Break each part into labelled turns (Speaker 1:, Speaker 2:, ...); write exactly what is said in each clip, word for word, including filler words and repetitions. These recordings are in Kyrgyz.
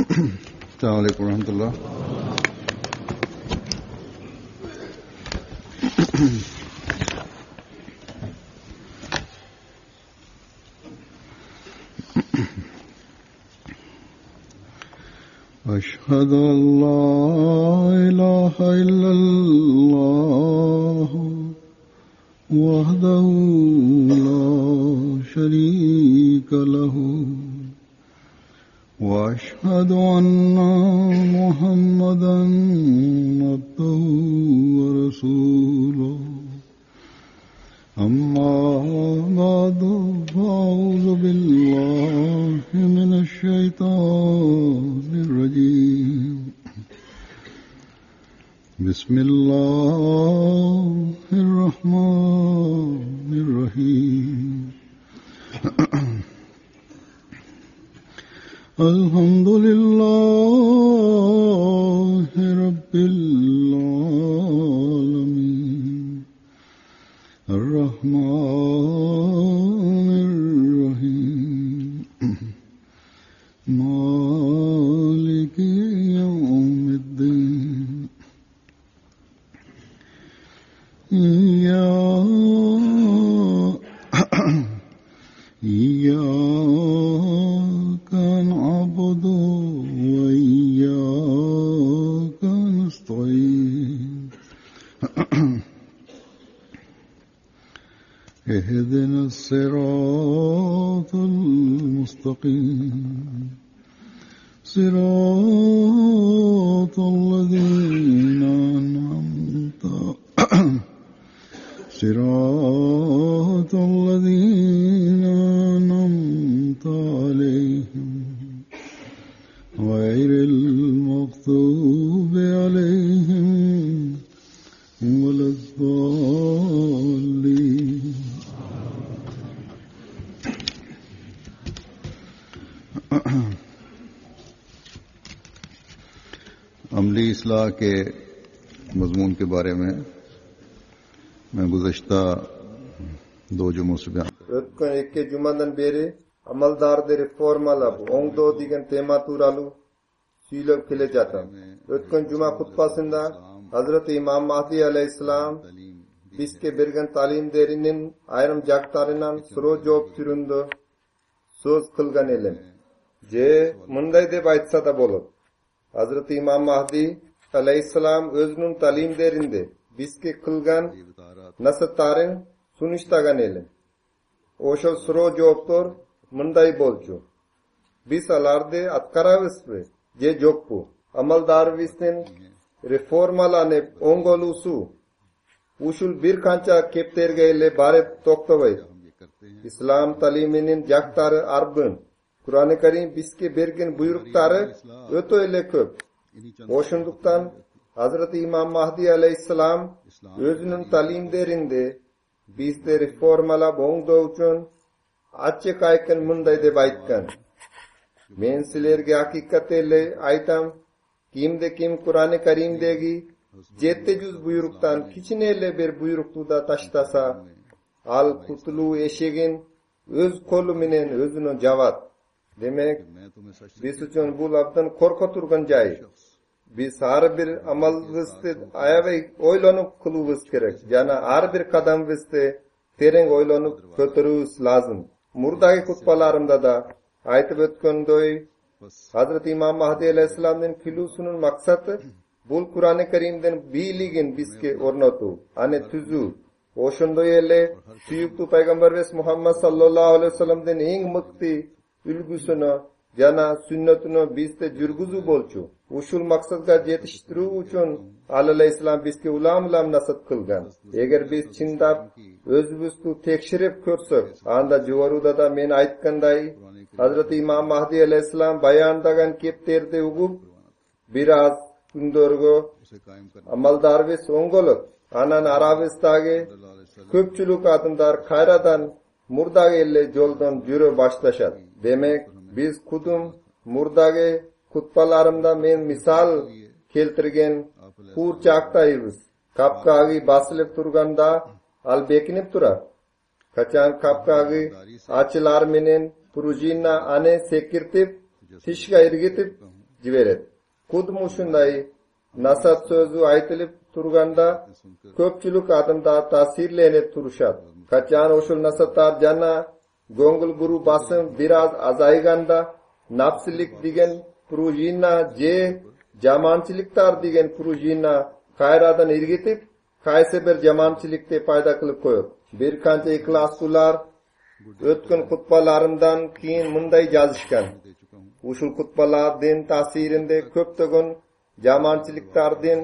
Speaker 1: अस्सलाम वालेकुम रहमतुल्लाह। अशहदु अल्ला इलाहा इल्लल्लाह वहदहु ला शरीका लहु वअशहदु अन्ना मुहम्मदन अब्दुहु व रसूलुहु अम्मा बअदु फअऊज़ु बिल्लाहि मिनश शैतानिर रजीम। बिस्मिल्लाहिर रहमानिर रहीम। अल्हम्दुलिल्लाहि रब्बिल आलमीन अर्रहमानिर रहीम मालिकि यौमिद्दीन इय्याका नअबुदु व इय्याका नस्तईन اهدنا الصراط المستقيم صراط الذين أنعمت صراط الذين أنعمت عليهم غير المغضوب عليهم ولا الضالين। अमली इस्लाह के मजमून के बारे में मैं गुज़श्ता दो जुमों से बयान
Speaker 2: Ötken iki cumadan beri amaldarda reformalab oңдоо деген tema turalı süylep keleceğim. Ötken cuma kutbasında Hazreti İmam Mahdi aleyhisselam bizge bergen talimlerinin ayrım jaktarынан суроо жооп түрүндө söz kılgan elim. Je mындай dep aytsa da bolot. Hazreti İmam Mahdi aleyhisselam özünün talimlerinde bizge kılgan nasihatlарын sunuştagan elim. Oşo суроо жоопtor mындай bolчу. Biz alарды аткарабызбы же жокпу? Amaldarыбыздын реформаланып оңголуусу ушул бир канча кептерге эле барып токтобойт. İslam taliminin jaktары арбын. Kur'an-ı Kerim bizge bergen buyruktары ötө эле көп. Oşunduktan Hazreti İmam Mahdi aleyhisselam özünün talimlerinde bizde reformalap oңдоо үчүн açık aytkan mындай деп aytkan. Men silerge hakikat ele aytam, kimde kim Kur'an-ı Kerimdegi жети жүз buyuruktan kichine ele bir buyuruktu da taştasa, al kutulu eşegin öz kolu menen özünü javat. Demek biz üçün bul abdan korko turgan jay. Biz har bir amalыбызды аябай ойлонуп кылуубуз керек. Жана ар бир кадамыбызды терең ойлонуп көтөрүүбүз лазым. Мурдагы кутбаларымда да айтып өткөндөй, Hazreti İmam Mahdi aleyhisselamдын kilүүсүнүн максаты бул Kur'an-ı Kerimден бийлигин бизге орнотуу, аны түзүү. Ошондой эле сүйүктүү пайгамбарыбыз Muhammed sallallahu aleyhi ve sellemдин эң мыкты үлгүсүнө жана сүннөтүнө бизде жүргүзүү болчу. Ушул максатка жетиштирүү үчүн Ал алейхиссалам бизге улам-улам насат кылган. Эгер биз чындап өзүбүздү текширип көрсөк, анда жогоруда да мен айткандай, Hazreti İmam Mahdi aleyhisselam баяндаган кептерди угуп, бир аз күндөргө амалдарыбыз оңголот. Анан арабыздагы көпчүлүк адамдар кайрадан мурдагы эле жолдон жүрө башташат. Демек, биз кудум мурдагы kutbalarımda men misal keltirgen kurçaktayız. Kapkagı basılıp turganda al bekinip turar. Kaçan kapkagı açılar menen prujina ane sekirtip, tişga irgitip, jiberet. Kudmu şunday nasat sözü aytılıp turganda köpçülük adımda tasirlenip turuşat. Kaçan oşul nasatlar jana gongul guru basım biraz azayganda nafsilik digen prujina je jamançılıktar digen prujina kayradan irgitip kayse bir jamançılıkte payda kılıp koyup. Bir kança iklaslılar ötkün kutbalarından keyin munday yazışkan. Uşul kutbalar din tasirinde köptögün jamançılıktardan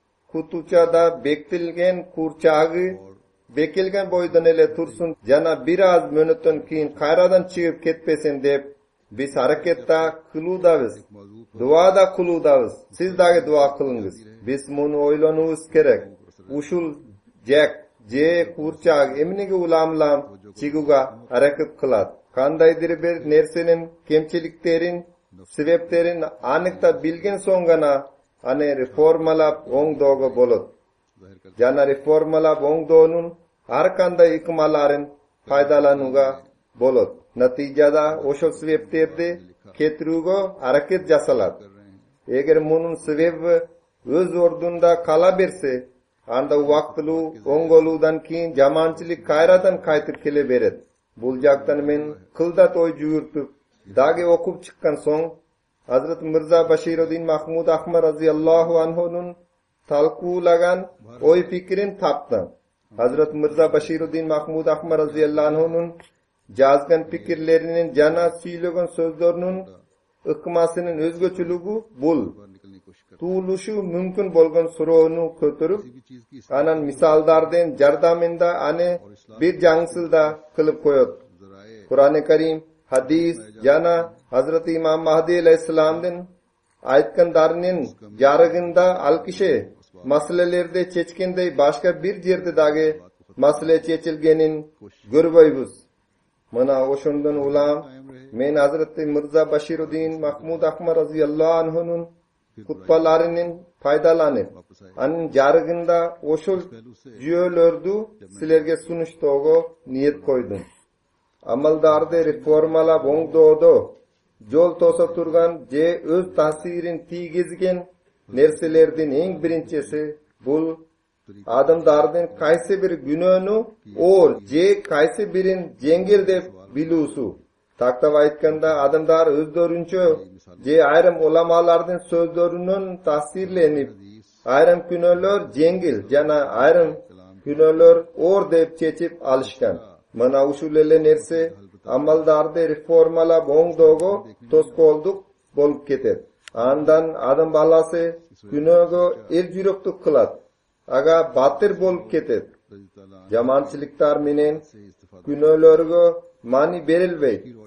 Speaker 2: kutuçada bektilgen kurçağı bekilgen boydan ele tursun jana biraz mönötön keyin kayradan çıkıp ketpesin dep biz hareketta kıludabız. Dua da kıludabız. Siz dagi dua kılınız. Biz bunu oylanubuz kerek. Uşul jek je kurçak emnigi ulamlam çiguga hareket kılat. Kandaydır bir nersenin kemçiliklerin, sebeplerin anıkta bilgen songana ane reformalap oң dogo bolot. Jana reformalap oң doğunun har kanday ikmaların faydalanuga bolot. Natijada oşo sebeplerdi ketrugo hareket jasalat. Eger bunun sebebi öz ordunda kala berse anda vaqtlu oңgoludan keyin jamançılık kayradan kaytıp kele beret. Bul jaktan men kıldat oy jugurtup dagi okup çıkkan soň Hazrat Mirza Bashiruddin Mahmud Ahmad radıyallahu anhu'nun talqulagan oy fikrin taptı. Hazrat Mirza Bashiruddin Mahmud Ahmad radıyallahu anhu'nun jazgan fikirlerinin jana süylegen sözlerinin ıkmasının özgöçülügü bul. Tuğuluşu mümkün bolgan sorunu kötürüp anan misaldardan jardamında ane bir jangsılda kılıp koyot. Kur'an-ı Kerim, hadis, jana Hazreti İmam Mahdi aleyhisselam'dan aytkanlarının yargında alkışı masalelerde çeçkendey başka bir yerde dagi masale çeçilgenin görbeybüz. Mana oşundan ulam men Hazreti Mirza Bashiruddin Mahmud Ahmad radıyallahu anhu'nun kutbalarının faydalanıp anın jargında oşul jüölördü silerge sunuştogo niyet koydum. Amaldarda reformalap oң doğdu jol tosa turgan je öz tasirin tiygizgen nerselerden eng birinçisi bul adamdardan kaysi bir günönu or je kaysi birin jengil dep bilusu. Taktap aytkanda adamlar özdörünçö je ayrım ulamalardan sözlörünün tasirlenip ayrım günöler jengil jana ayrım günöler or dep çeçip alışkan. Mana uşulele nerse amaldarda reformalap oң dogo toskolduk bolup ketet. Andan adam balası günögö el jüröktük kılat. Aga batır bolup ketet. Jamançılıktar menen günölörgö mani berilbeyt.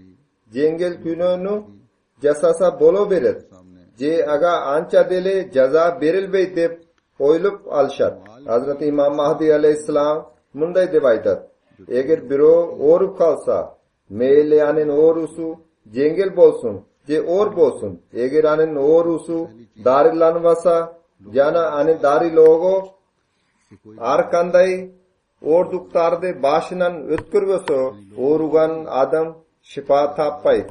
Speaker 2: Jengel günönü jasasa bolo beret. Je aga ança dele jaza berilbeyt dep oylup alşat. Hazreti İmam Mahdi aleyhisselam munday dep aytat. Eger biro orup kalsa meyle anin orusu jengel bolsun je or bolsun. Eger anin orusu darilanvasa jana anin dari logo arkanday orduktardı başından ötkürvösö orugan adam şifa tappay.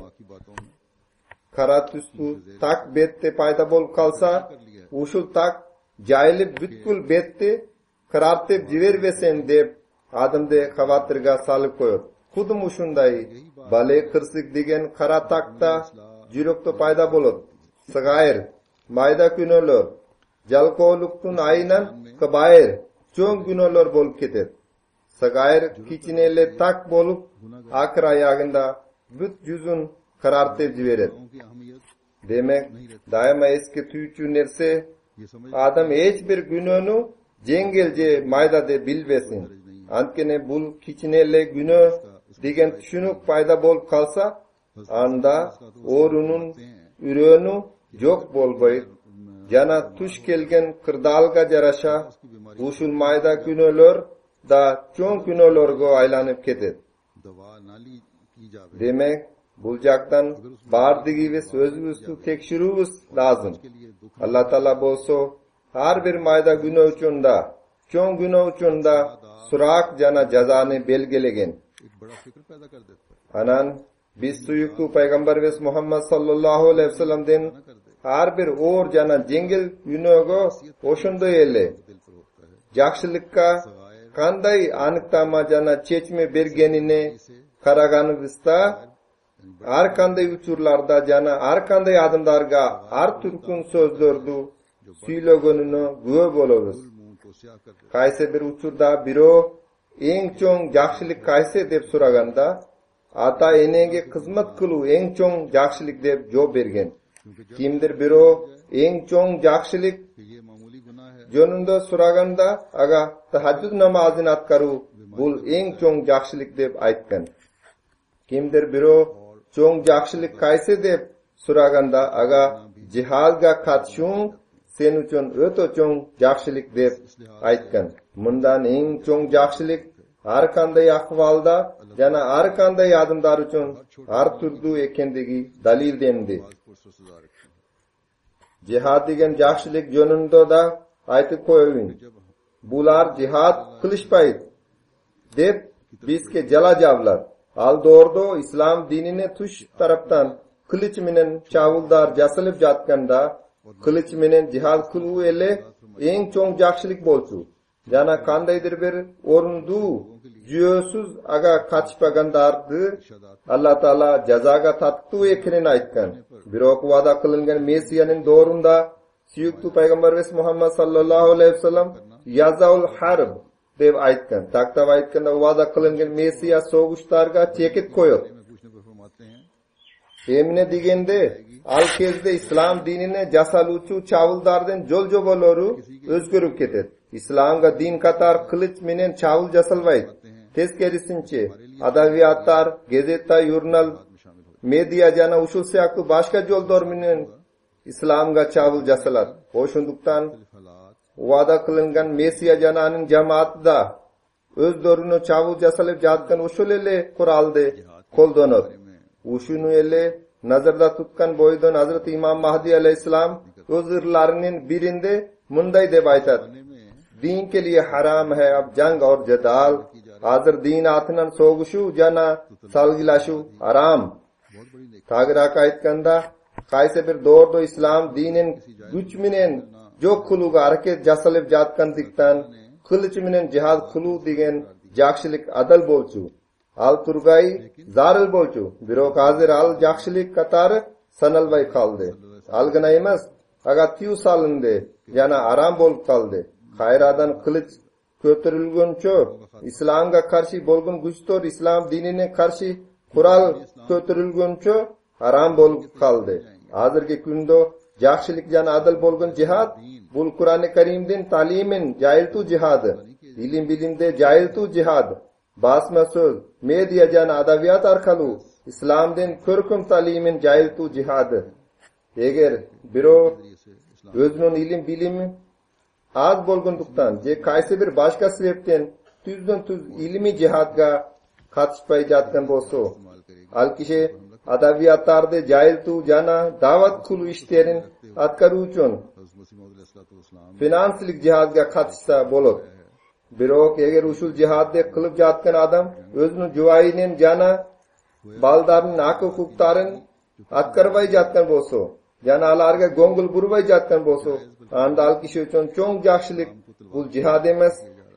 Speaker 2: Kara tüstü tak bette payda bol kalsa uşul tak jayılıp bütkül bette kırartıp jibervesen dep adamde xavatırga salıp koyup. Kudum uşunday bale kırsık degen kara takta jürökte payda bolot. Sığayır, mayda günölör, jalkoluktuň ayınan kıbayır, çoň günölör bolup ketet. Sığayır kiçinele tak bolup akır ayagında büt yüzün karartıp jiberet. Demek daima eski tüyçü nerse adam hiç bir günönü jengelce mayda de bilbesin. Antkene bul kiçinele günö degen tüşünük payda bolup kalsa anda orunun ürönü jok bolboy. Jana tuş kelgen kırdalga jaraşa uşul mayda günölör da çoň günölörgö aylanyp ketet. Demek buljaktan bardygibis özübüzü tekşirүүbüz lazım. Allah Taala bolso har bir mayda günö üçin da çoň günö üçin da surak jana jazany belgelegen. Anan biz suyuktu Peygamber ve Muhammed sallallahu aleyhi ve sellem'den har bir or jana jengil yunogo oshundoy ele. Jakşılıkka kanday anıktama jana çeçme bergenine karaganыбызda har kanday uçurlarda jana har kanday adımdarga har türkün sözlördü süylөгөнүнө күбө болобуз. Кайсы бир учурда бирөө эң чоң жакшылык кайсы деп сураганда ата энеге кызмат кылуу эң чоң жакшылык деп жооп берген. Кимдир бирөө эң чоң жакшылык жөнүндө сураганда ага тахажжуд намазын аткаруу бул эң чоң жакшылык деп айткан. Кимдир бирөө чоң жакшылык кайсы деп сураганда ага жихадга катышуу sen uchun o'ta cho'ng yaxshilik deb aytgan. Bundan eng cho'ng yaxshilik har qanday ahvolda yana har qanday odamlar uchun har turli ekanligi dalildendi. Jihad degan yaxshilik yonunda da aytib qo'ying. Bular jihad qilishmaydi deb bizga jala javlar. Al doğruda islom dinini tush tarafdan qilich bilan chavuldar jasilib jatganda kılıç menen jihad kılуу ele эң чоң жакшылык болчу. Жана кандайдыр бир орунду жүйөсүз ага катышпагандарды Алла Таала жазага тартуу экенин айткан. Бирок вада кылынган месиянын доорунда сүйүктүү пайгамбарыбыз Мухаммад саллаллаху алейхи вассалам язаул харб деп айткан. Тактап айтканда вада кылынган месия согуштарга чекит коёт. Эмне дегенде al kezde İslam dinine jasaluvchi chavuldardın jol joboloru özgörüp ketet. İslamga din katar kılıç menen chavul jasalbaydi. Teskerisinçe adaviyatlar, gazeta, jurnal, media jana uşul siyaktуу başka joldor menen İslamga chavul jasalat. Oşunduktan wada kılıngan Mesiya jananın jamaatida özlörünө chavul jasalып жаткан ошол эле куралды колдонот. Ушуну эле nazarda tutkan boydan Hazreti İmam Mahdi aleyhisselam özürlerinin birinde munday deb aytadi. Din ke liye haram hai ab jang aur jadal. Hazır din atinan sogushu jana salgilashu haram. Tagirak aytkanda qaysi bir doğru İslam dinin güç menen jok kılıga hareket jasalib jatkandikdan kılıç menen jihad kıluu degen jakşılık adal bolchu. Al turgay zaril bolchu. Birok hazır al jakşılık katarı sanalbay kaldı. Algına emas, aga tiu salındı. Yana aram bolup kaldı. Hayradan kılıç kötürülgönçö, İslamga karşı bolgun güçtor İslam dinine karşı kural kötürülgönçö haram bolup kaldı. Hazırki kündo jakşılık jana adil bolgun jihad, bul Kur'an-ı Kerim'den talimin jahiltu jihadı. İlim bilimde jahiltu jihadı. Basma söz, media jana adaviyat arkalı İslam'dan körküm talimin jahiltu jihadı. Eger biro özünün ilim bilimi az bolgunduktan je qaysi bir başka sebepten tüzdön tüz ilmi jihadga katışpay jatkan bolsa, al kişi adaviyatlarda jahiltu jana davat kılуу işlerin atkaruu uchun finanslik jihadga katışsa bolot. Birok eger usul jihadde kılıp jatkan adam özünün juwayinin jana baldarın hak hukukların atkarbay jatkan bolsa, jana alarga gongul burbay jatkan bolsa, anda al kishi uchun cho'ng jakşılık bul jihad emas.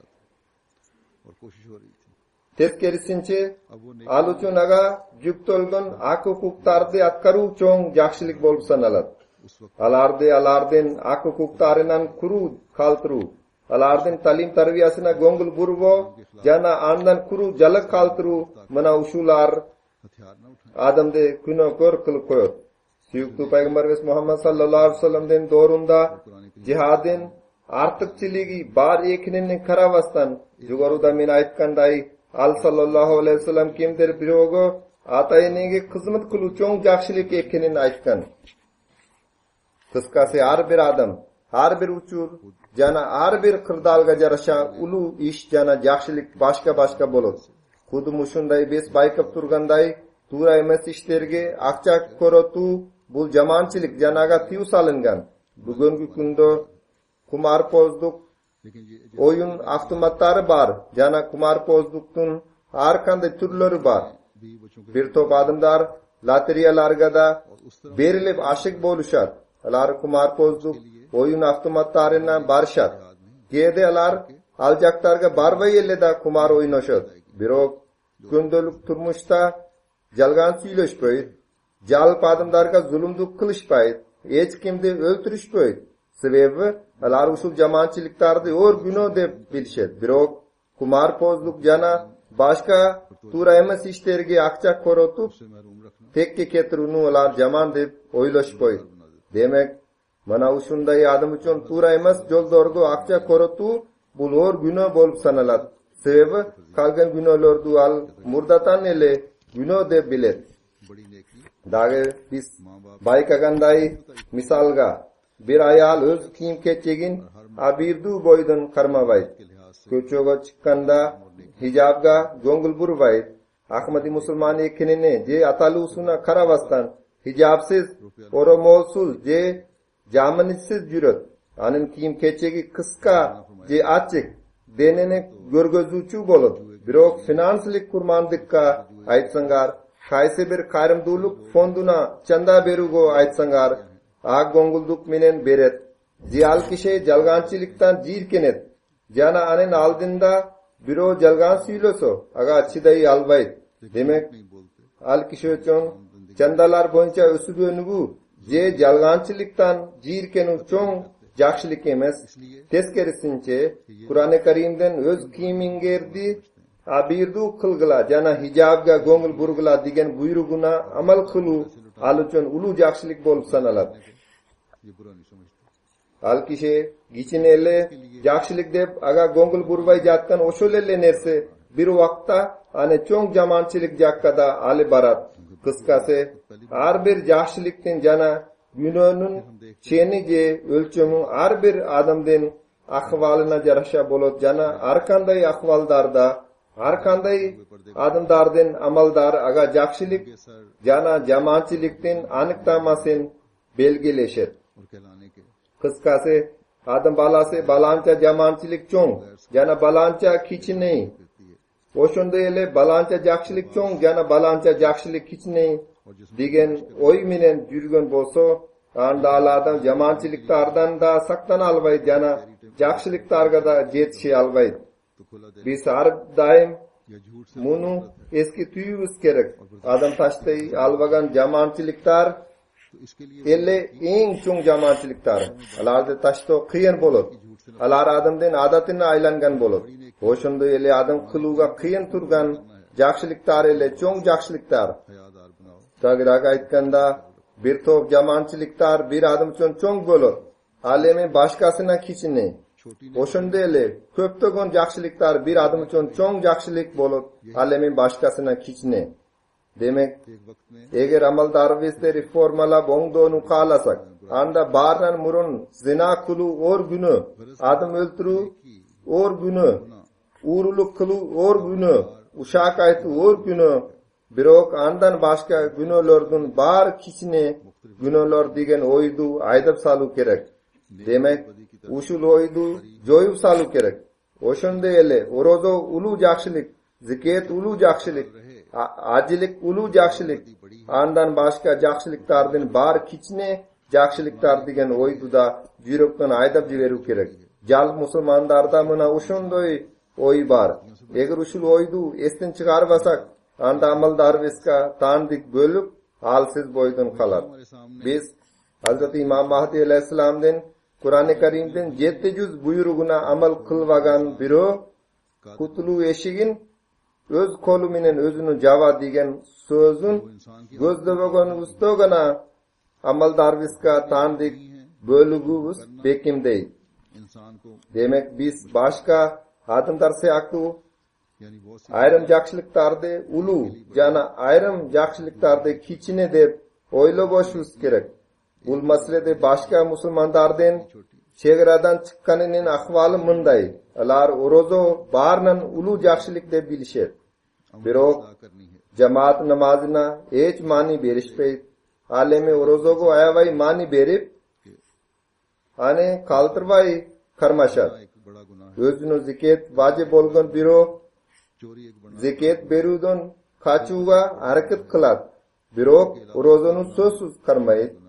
Speaker 2: Teskerisinçe al uchun aga juktolgan hak hukuklarni atkaruu cho'ng jakşılık bolup sanalat. Alardi alardın hak hukuklarından kuru kaltıruu, alardın talim tarbiyasına gongul burbo, jana andan kuru jalak kaltıruu mana usular adamde günokor kılıp koyot. Suyuktu Peygamberimiz Muhammed sallallahu aleyhi ve sellem'den doğrunda jihadın artıkçıligi bar ekinini karavastan yugaruda men aytkanday al sallallahu aleyhi ve sellem kimdir birogo atayınege kızmıt kıluu cho'ng jakşılık ekinini aytkan. Kıskası har bir adam, har bir uchur, jana har bir qirdalga jarasha ulu ish jana jakşılık başka-başka bolot. Kudum ushunday bes bayqab turganday tuğra emas ishlerge aqcha korotu bul jamanchilik janaga tiu salingan. Bugungi kunda kumarpozduk oyun avtomatlari bar, jana kumarpozdukdun har qanday turlari bar. Bir top adamlar loteriyalarga da berilib ashik bo'lishadi. alar kumarpozluk, oyun avtomatlarinden barışat. Gede alar aljaktarga barbay elleda kumar oynaşat. Birok gündölük turmuşta jalgan süйлöşpöйт, jalp adamdarga zulümdük kılışpayt, hiç kimdi öldürüşpöйт. Sebebi alar usul jamançılıktardy or güno dep bilişet. Birok kumarpozluk jana başka tura emas işlerge akça korotup tekke ketirunu alar jaman dep oylaşpöйт. Demek mana usunday adam üçün tura emas joldorgo akça korotu bul or güno bolup sanalat. Sebebi kalgan günolordu al murdatan ele güno dep bilet. Dage biz baykaganday misalga bir ayal öz kiyim keçegin abirdu boydun karmavayt. Köçöge çıkkanda hijabga jongul burvayt. Ahmadi musulman ekenine je atalusuna karavastan hijabsiz oro molsul je jamanisiz jüröt. Anın kiyim keçegi kıska je açık denene görgözüçü bolup birok finanslik kurmandıkka aytsangar kayse bir kayrımduluk fonduna çanda berugo aytsangar ag gongulduk menen beret. Jiyal kişe jalgançiliktan jirkenet. Jana anen aldında biro jalgan süylöso aga açıdayı albayt. Demek al kişi üçün çandalar boyunca ösübönügü je jalgançiliktan jirkenu çoğun jakşılık emes. Teskerisinçe Kur'an-ı Kerim'den öz kimingerdi abirdu kılgıla jana hijabga gongul burgula digen buyruguna amal kılu alıçön ulu jakşılık bolup sanalat. Al kişi geçin elle jakşılık dep aga gongul burvay jatkan oşol elle nerse bir vakta ane çoğun jamançılık jakkada ali barat. Kıskası har bir jakşılıktin jana günönün çeni je ölçümü har bir adamden ahvalına jarasha bolot jana arkanday ahvaldarda arkanday adamdardan amaldar aga jakşılık jana jamançılıktin anıktamasın belgileşet. Kıskası adam balası balanca jamançılık çoğun jana balanca kiçiney. Oşunda ele balanca jakşılık çoğun jana balanca jakşılık kiçiney digen oy minen jürgön bolso anda alardan jamançılıklardan da saktan albayt jana jakşılıklarga da jetişe albayt. Biz har daim munu eski tüyübüz kerek. Adam taştay albagan jamançılıklar elle en çoğun jamançılıklar. Alarda taşto kıyın bolot. Alar adamden adatına aylangan bolot. Oşunda ele adam kılıga kıyın turgan jakşılıklar ele çoğun jakşılıklar. Tagiraga aytkanda bir top jamançılıklar bir adam üçün çoğun bolot. Alemi başkasına kiçine. Oşunda ele köptögon jakşılıklar bir adam üçün çoğun jakşılık bolot. Alemi başkasına kiçine. Demek eğer amaldar ve reformala bongdonu kalasak anda barnan murun zina kulu or günü adam öldürü or günü uğurluk kulu or günü uşak aytı or günü birok andan başka günölördün bar kişine günölör digen oydu aydap salu kerek. Demek uşul oydu joyup salu kerek. Oşunda ele orozo ulu jakşılık ziket ulu jakşılık acilik ulu jakşılık andan başka jakşılıklardan bar kiçine jakşılıklar digen oydu da jürökten aydap jiberu kerek. Jal musulmandarda mına uşundoy oy bar. Eger uşul oydu estin çıgarbasak anda amaldar veska tandik bölüp halsiz boydun kalar. Biz Hazreti İmam Mahdi aleyhisselam'dan Kur'an-ı Kerim'den yetti yüz buyruğuna amal kılvagan biro kutulu eşigin öz kolu minen özünü java digen sözün gözдөбөгөн ustogana amaldar veska tandik bölügübüz bekimdey. Demek biz başka adamlar siyaklı ayrım jakşılıktardı ulu jana ayrım jakşılıktardı kiçine dep oyloboşubuz kerek. Bul masalede başka musulmandardan çegradan çıkkanının ahvalı mınday. Alar orozo barnan ulu jakşılık dep bilişer. Birok cemaat namazına hiç mani berişpeyt. Alemi orozogo ayavay mani berip ane kaltırvay karmaşat. Özünü ziket vacip olgun biro ziket berudon kaçuga hareket kılat. Birok orozonun sözsüz karmayit.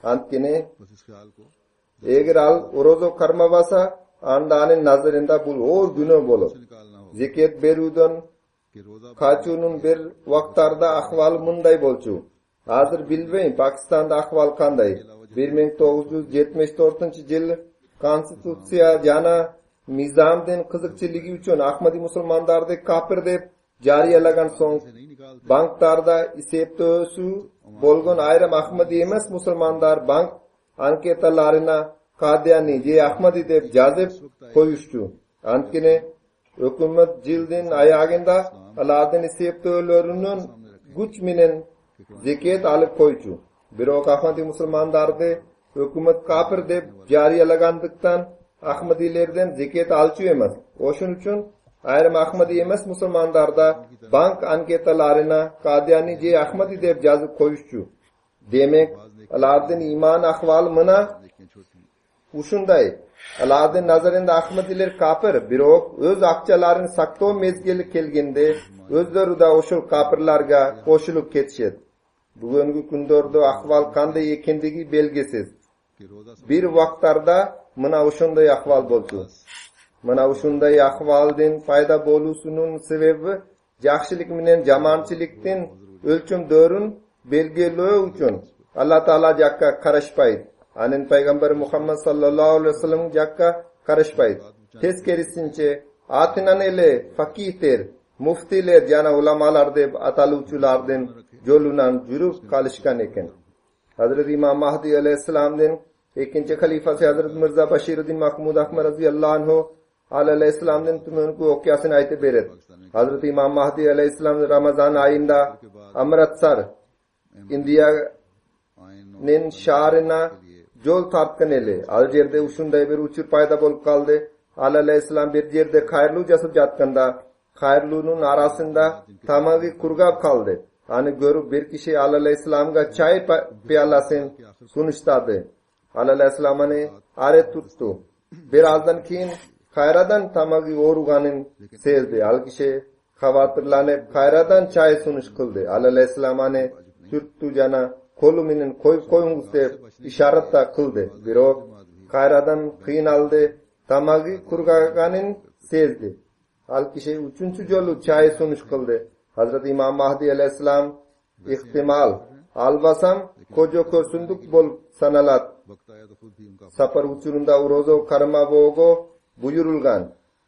Speaker 2: Antkine
Speaker 1: बस इस ख्याल को
Speaker 2: eğer al orozo karmabasa andanin nazarında bul or günü bolu.
Speaker 1: निकालना हो
Speaker 2: Ziket berudon
Speaker 1: कि रोजा
Speaker 2: kaçunun bir vaktarda ahval munday bolçu. Hazır bilmeyin Pakistan'da ahval kanday. bir ming to'qqiz yuz yetmish to'rtinchi yil konstitutsiya jana nizamdin qiziqchiligi uchun Ahmadi musulmonlarni kafir deb jariyalagan so'ng
Speaker 1: नहीं निकालते
Speaker 2: banklarda isepto'su bo'lgan ayrim Ahmadi emas musulmonlar bank anketalarini Qadiani je Ahmadi deb jazib qo'yishdi. Antkine hukumat jildin oyog'ida aladin isepto'larining güç menen ziket olib qo'ychu. Biroq Ahmadi musulmonlarni hukumat kafir deb jariyalaganlikdan Ahmadilerden ziket alçı emas. Oşun uchun ayrim Ahmadi emas musulmonlarda bank anketalarına Qadiani je Ahmadi deb jazib qo'yishchu. Demek Aladdin iman ahval mına
Speaker 1: लेकिन छोटी
Speaker 2: uşunday. Aladdin nazarında Ahmadiler kafir, biroq öz akçalarini sakto mezgili kelgende özleri da oşul kafirlarga qo'shilib ketishadi. Bugungi kundorda ahval qanday ekendigi belgisiz.
Speaker 1: कि रोजा
Speaker 2: Bir vaqtlarda mına uşunday ahval boldu. Mına uşunday ahvaldin payda bolusunun sebebi yaxshilik menen jamoatchilikdan ölçüm dörün belgilөө uchun Allah Taala jakka qarashpaydi. Anin payg'ambar Muhammad sallallohu alayhi vasallam jakka qarashpaydi. Teskerisinche atinan ele fakihler, muftiler jana ulamalar deb ataluvchilardan yo'lunan yurib qolishgan ekan. Hazrat Imom Mahdi alayhissalomning ikkinchi xalifasi Hazrat Mirza Bashiruddin Mahmud Ahmad radhiyallohu anhu alayhissalomning tumanku voqeasini aytib beradi. Hazrat Imom Mahdi alayhissalom Ramazon oyida Amritsar Indiyaning shahrina yo'l tortgan edi. Al yerda shunday bir uchur paydo bo'lib qoldi. Alayhissalom bir yerda xayrlu jasib yotganda xayrluning orasida tamagi qurgab qoldi. Ani görüp bir kişi Aleyhisselam'a çay piyalasını sunuştadı. Aleyhisselam hani aret tuttu. Birazdan keyin hayradan tamagi oruganın sezdi. Al kişi xavatırlanıp hayradan çay sunuş kıldı. Aleyhisselam hani tuttu jana koluminin koyup koyunuz deb işaret da kıldı. Biroq hayradan qiynaldı. Tamagi kurgaganın sezdi. Al kişi üçüncü jolu çay sunuş kıldı. Hazrat Imam Mahdi alayhissalom ihtimal albasam kojo ko'rsunduk bol sanalat
Speaker 1: वक्त आया तो खुद भी उनका
Speaker 2: safar uchurunda urozo karma bogo buyurilgan.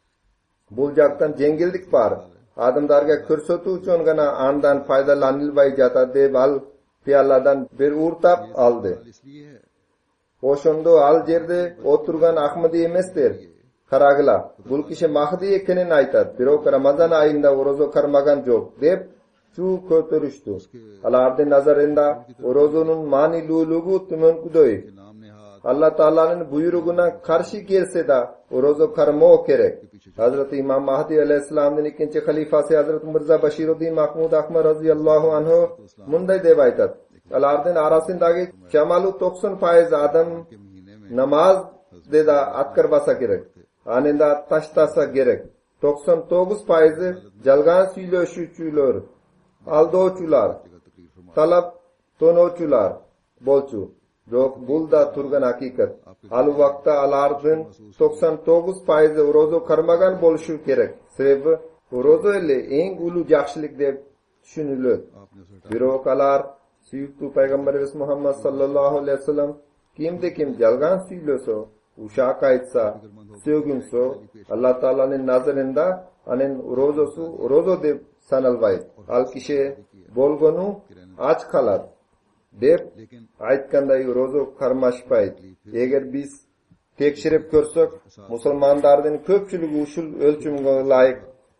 Speaker 2: Bu jakdan jengillik bor. Adamlarga ko'rsatuv uchun gana andan foydalanilmay jata deb al piyaladan bir urtab oldi.
Speaker 1: इसलिए है
Speaker 2: O'shanda al yerda o'tirgan Ahmadi emasdir. Qaragila, bu kishi Mahdi ekanini aytadi. Biroq Ramazon oyida urozo qarmagan yo'q deb shu ko'tarishdi. Alarning nazarinda urozoning ma'nilulugi tumankudoy.
Speaker 1: नाम ने हाथ
Speaker 2: Allah Taalaning buyrug'una qarshi kelsa-da urozo qarmoq kerak. Hazrat Imom Mahdi alayhissalomning ikkinchi xalifasi Hazrat Mirza Bashiruddin Mahmud Ahmad radhiyallohu anhu bunday deb aytadi. Alarning orasindagi kamalu to'qson foiz odam
Speaker 1: के महीने में
Speaker 2: namoz deda atqarbasa kerak. Anında tashlasa kerak. to'qson to'qqiz foiz jalgan suylashuvchilar, aldovchilar,
Speaker 1: तकरीर फरमा
Speaker 2: talab to'novchilar bo'lchu. Yo'q, bulda turgan haqiqat. Al vaqtda alardin to'qson to'qqiz foiz ro'za qarmagan bo'lishi kerak. Sababi ro'za ile eng ulug' yaxshilik deb tushuniladi.
Speaker 1: आपने उसे
Speaker 2: Biroq alar suyuktu payg'ambarimiz Muhammad sallallohu alayhi vasallam kimde kim jalgan suylasa, usha qaytsa, so'ginsa, Allah Taolaning nazarinda anin ro'zasi ro'za deb sanalmaydi. Al kishi bo'lganu och qoladi deb aytganday ro'za qarmashmaydi. Agar biz tekshirib ko'rsak, musulmonlarning ko'pchiligi ushul o'lchimga loyiq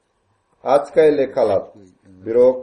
Speaker 2: ochqayli qoladi. Biroq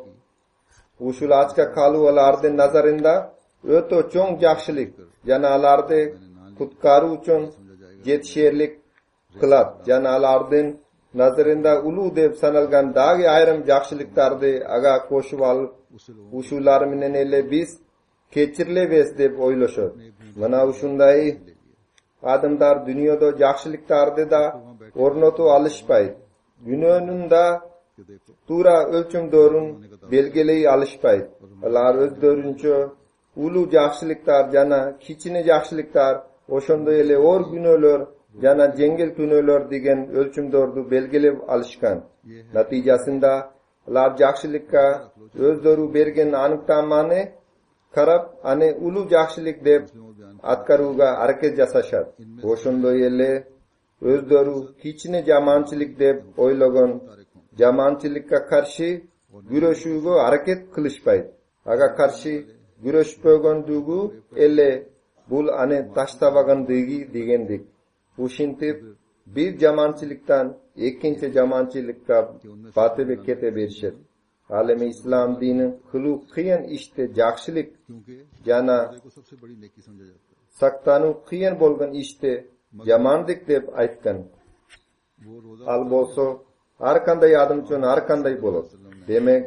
Speaker 2: ushul ochqa qaluvalarning nazarinda o'ta cho'ng yaxshilik, janalarni qutqaruv uchun yetishirlik qiladi. Janalarning nazarinda ulug' deb sanalgan dagi ayrim yaxshiliklarni aga qo'shib olib, ushullar bilan ele biz kechirilebes deb o'ylashadi. Mana shunday odamlar dunyoda yaxshiliklarni da o'rnatib olishmaydi. Dunyoning da
Speaker 1: कि देखो
Speaker 2: Tura ölçüm doğrun belgeleyi alışpaydı. Ular öz dörünçü ulu jakşılıklar jana kichine jakşılıklar oşondoy ele or günöler jana jengil günöler degen ölçümdördü belgilep alışkan. Natijasında ular jakşılıkka özleri bergen anyktamaany karap ane ulu jakşılık dep atkaruga hareket jasaşat. Oşondoy ele özleri kichine jamançılık dep oylogon jamançılıkka karşı güreşүүгө hareket kılışpayt. Aga karşı güreşpөгөндүгү эле бул аны таштабагандыгы дегендик. Ушинтип бир жаманчылыктан экинчи жаманчылыкка батып кете беришет. Ал эми ислам дини кылуу кыйын иште жакшылык жана сактануу кыйын болгон иште жамандык деп айткан. Ал болсо ар кандай адам үчүн ар кандай болот. Демек,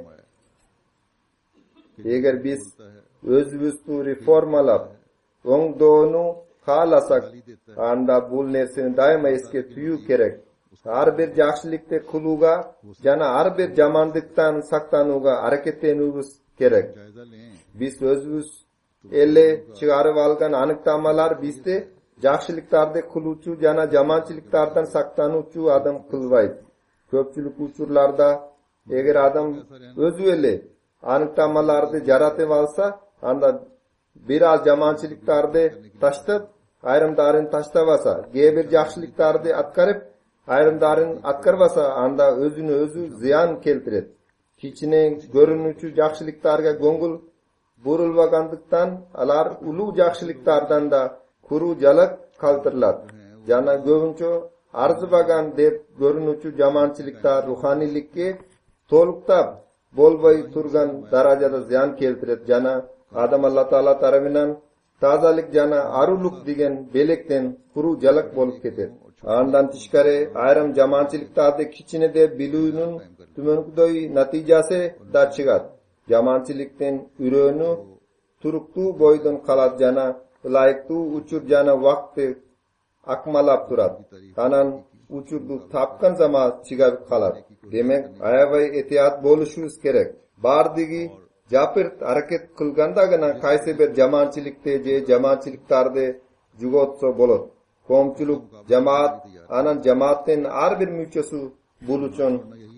Speaker 2: эгер биз өзүбүздү реформалап, оңдоону кааласак, анда бул нерсени дайыма эске түзүү керек. Ар бир жакшылыкты кылууга жана ар бир жамандыктан сактанууга аракеттенүүбүз керек. Биз өзүбүз эле чыгарып алган аныктамалар бизди жакшылыктарды кылуучу жана жаманчылыктардан сактануучу адам кылбайт. Көпчүлүк учурларда эгер адам өзү эле аныктамаларды жаратып алса, анда бир аз жаманчылыктарды таштап, айрымдарын таштабаса, кээ бир жакшылыктарды аткарып, айрымдарын аткарбаса, анда өзүнө өзү зыян келтирет. Кичине көрүнүүчү жакшылыктарга көңүл бурулбагандыктан алар улуу жакшылыктардан да куру жалак калтырылат. Жана көбүнчө арзыбаган деп көрүнүүчү жаманчылыктар руханийликке толуктап болбой турган даражада зыян келтирет жана адам Алла Таала тарабынан тазалык жана арулук деген белектен куру жалак болуп кетет. Андан тышкары айрым жаманчылыктарды кичине деп билүүнүн түмөнкүдөй натыйжасы да чыгат. Жаманчылыктын үрөөнү туруктуу бойдон калат жана ылайыктуу учур жана убакытты акмалап турат. Анан учурду тапкан замат чыгып калат. Демек, аябай этият болушубуз керек. Бардыгы жапырт аракет кылганда гана кайсы бир жаманчылыкты же жаманчылыктарды жоготсо болот. Коомчулук жамаат, анан жамааттын ар бир мүчөсү бул үчүн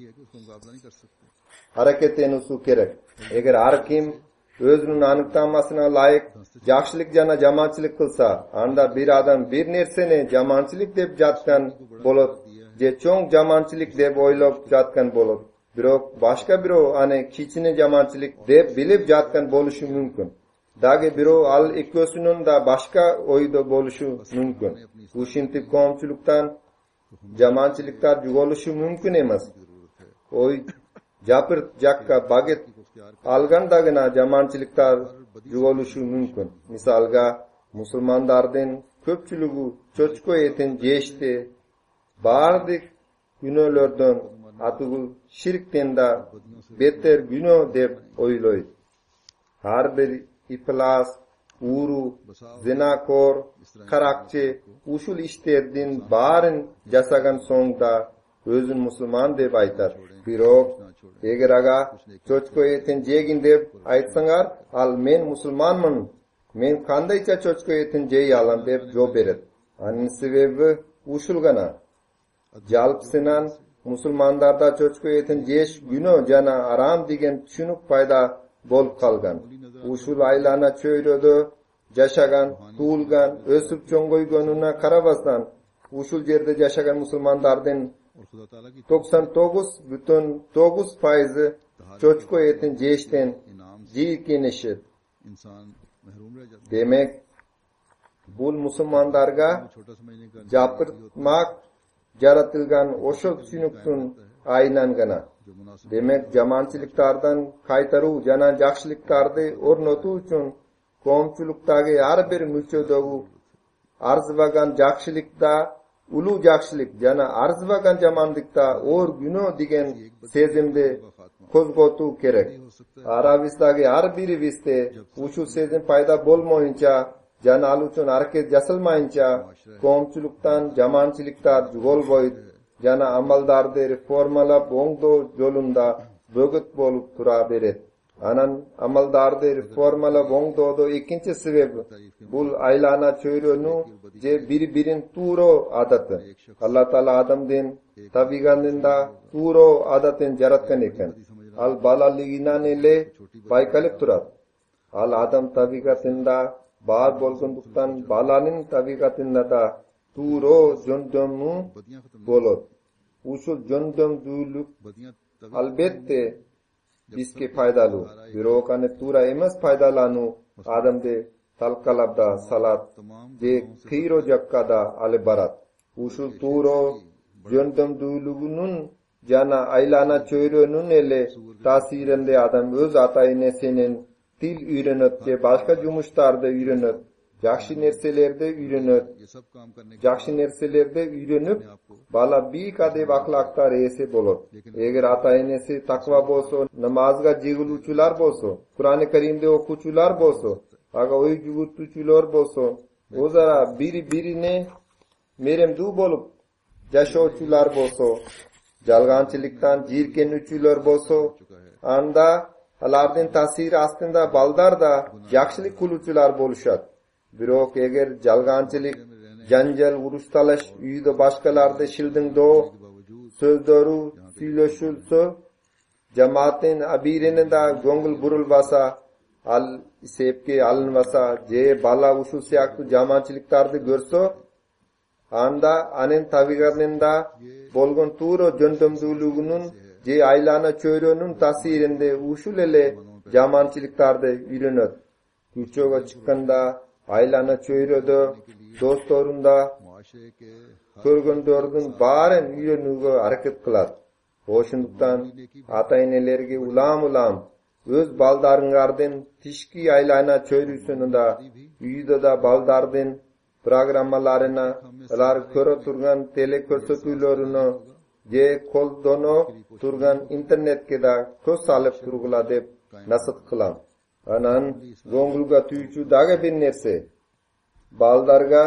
Speaker 2: аракеттенүүсү керек. Эгер ар ким өзүнүн аныктамасына ылайык жакшылык жана жаманчылык кылса, анда бир адам бир нерсени жаманчылык деп жаткан болот, же чоң жаманчылык деп ойлоп жаткан болот. Бирок башка бирөө аны кичине жаманчылык деп билип жаткан болушу мүмкүн. Дагы бирөө ал экөөсүнүн да башка ойдо болушу мүмкүн. Ушинтип коомчулуктан жаманчылыктар жоголушу мүмкүн эмес. Ой жапырт жакка багет алганда гана жаманчылыктар жоголушу мүмкүн. Мисалга, мусулмандардын көпчүлүгү чөчкө этин жешти, бардык күнөөлөрдөн атыгул ширктен да бетер күнөө деп ойлойт. Ар бир ифлас, уру, зинакор, каракчы ушул иштердин баарын жасаган соңда өзүн мусулман деп айтат. Бирок эгер ага чөчкө этин жегин деп айтсаңар, ал мен мусулманмын, мен кандайча чөчкө этин жей алам деп жооп берет. Анын себеби ушул гана. Жалпысынан мусулмандарда чөчкө этин жеш күнөө жана арам деген түшүнүк пайда болуп калган. Ушул айлана чөйрөдө жашаган, туулган, өсүп чоңгойгонуна карабастан, ушул жерде жашаган мусулмандардын токсон тогуз бүтүн тогуз пайызы чөчкө этин жештен жийкенишет. Демек, бул мусулмандарга жапыртмак жаратылган ошо түшүнүктүн айынан гана. Демек, жаманчылыктардан кайтаруу жана жакшылыктарды орнотуу үчүн коомчулуктагы ар бир мүчөдөгү арзыбаган жакшылыкта улуу жакшылык жана арзыбаган жамандыкта оор күнөө деген сезимди козготуу керек. Арабиздагы ар бирибизде ушул сезим пайда болмоюнча жана ал үчүн аракет жасалмайынча коомчулуктан жаманчылыктар жоголбойт жана амалдарды реформалап оңдоо жолунда бөгөт болуп тура берет. Анан амалдарды реформалап оңдоодо экинчи себеп бул айлана чөйрөнү же бири бирин туура адаты. Алла Таала адамдын табигатында туура адатын жараткан экен. Ал балалыгынан эле байкалып турат. Ал адам табигатында бар болгондуктан баланын табигатында да туура жөндөмү болот. Ушул жөндөмдүүлүк албетте бизге пайдалуу. Бирок аны туура эмес пайдалануу адамды талкалап да салат же кыйро жакка да алып барат. Ушул туура жөндөмдүүлүгүнүн жана айлана чөйрөнүн эле таасиринде адам өз ата энесинин тил үйрөнөт же башка жумуштарды үйрөнөт, жакшы нерселерди үйрөнөт. Жакшы нерселерди үйрөнүп, бала бийик адеп аклактар ээси болот. Эгер ата энеси таква болсо, намазга жыгылуучулар болсо, Кур'ани Каримди окуучулар болсо, ага ой жүгүртүүчүлөр болсо, өзара бири-бирине меремдүү болуп жашоочулар болсо, жалганчылыктан жийиркенүүчүлөр болсо, анда алардын таасири астында балдар да жакшылык кылуучулар болушат. Бирок эгер жалганчылык, жанжал, уруш талаш үйдө башкаларды шылдыңдоо сөздөрү сүйлөшүлсө, жамааттын абирине да көңүл бурулбаса, ал эсепке алынбаса же бала ушул сыяктуу жаманчылыктарды көрсө, анда анын табигатында болгон туура жөндөмдүүлүгүнүн же айлана чөйрөнүн таасиринде ушул эле жаманчылыктарды үйрөнөт. Күчөгө чыкканда айлана чөйрөдө досторунда көргөндөрдүн баарын үйрөнүүгө аракет кылат. Ошондуктан ата энелерге улам-улам өз балдарыңардын тишки айлана чөйрөсүндө үйдө да балдардын программаларына, алар көрө турган теле көрсөтүүлөрүнө же колдоно турган интернетке да көз салып тургула деп насыт кылам. Анан көңүлгө түйүүчү дагы бир нерсе, балдарга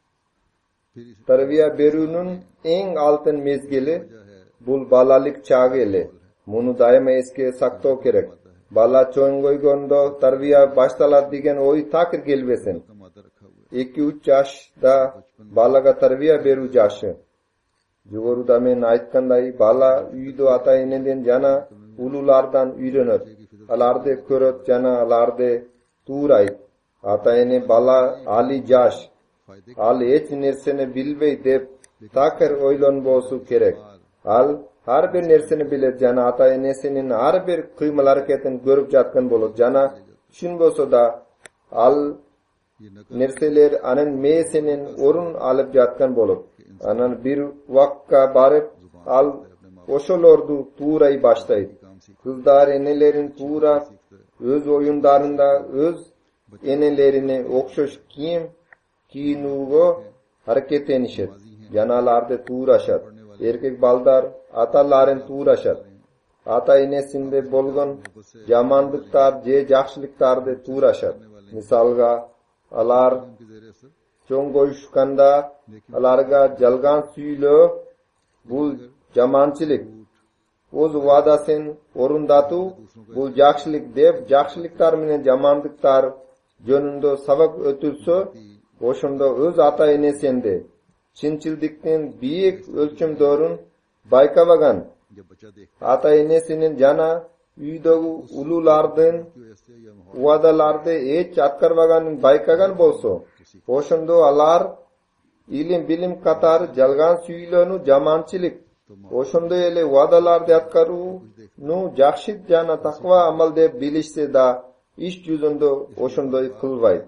Speaker 2: тарбия берүүнүн эң алтын мезгили бул балалык чагы эле. Муну дайыма эске сактоо керек. Бала чоңойгондо тарбия башталат деген ой такыр келбесин. эки үч жашта балага тарбия берүү жашы. Жогоруда мен айткандай, бала үйдө ата энеден жана улуулардан үйрөнөт. Аларды көрөт жана аларды туурайт. Ата эне бала али жаш, ал эч нерсени билбей деп такыр ойлонбосу керек. Ал ар бир нерсени билет жана ата энесинин ар бир кыймыл аракетин көрүп жаткан болот жана түшүнбөсө да ал нерселер анын мээсинин орун алып жаткан болот. Анан бир убакка барып ал ошолорду туурай баштайт. Кыздар энелерин туура өз оюндарында өз энелерине окшош кийим кийинүүгө аракеттенишет жана аларды туурашат. Эркек балдар аталарын туурашат. Ата энесинде болгон жамандыктар же жакшылыктарды туурашат. Мисалга, алар чоңгоюшканда аларга жалган сүйлөө бул жаманчылык, өз вадасын орундатуу бул жакшылык деп жакшылыктар менен жамандыктар жөнүндө сабак өтүлсө, ошондо өз ата энесинде чынчылдыктын бийик өлчөмдөрүн байкабаган, ата энесинин жана үйдөгү улуулардын убадаларды эч аткарбаганын байкаган болсо, ошондо алар илим билим катары жалган сүйлөөнү жаманчылык, ошондой эле убадаларды аткарууну жакшы жана таква амал деп билишсе да, иш жүзүндө ошондой кылбайт.